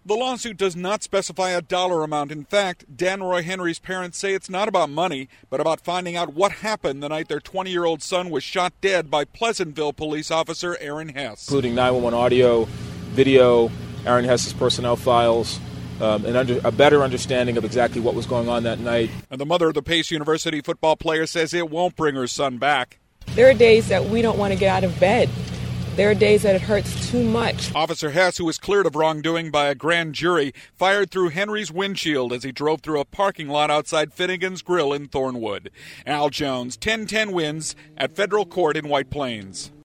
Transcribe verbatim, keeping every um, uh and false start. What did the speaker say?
The lawsuit does not specify a dollar amount. In fact, Dan Roy Henry's parents say it's not about money, but about finding out what happened the night their twenty-year-old son was shot dead by Pleasantville police officer Aaron Hess. Including nine one one audio, video, Aaron Hess's personnel files, um, and under, a better understanding of exactly what was going on that night. And the mother of the Pace University football player says it won't bring her son back. There are days that we don't want to get out of bed. There are days that it hurts too much. Officer Hess, who was cleared of wrongdoing by a grand jury, fired through Henry's windshield as he drove through a parking lot outside Finnegan's Grill in Thornwood. Al Jones, ten ten wins at federal court in White Plains.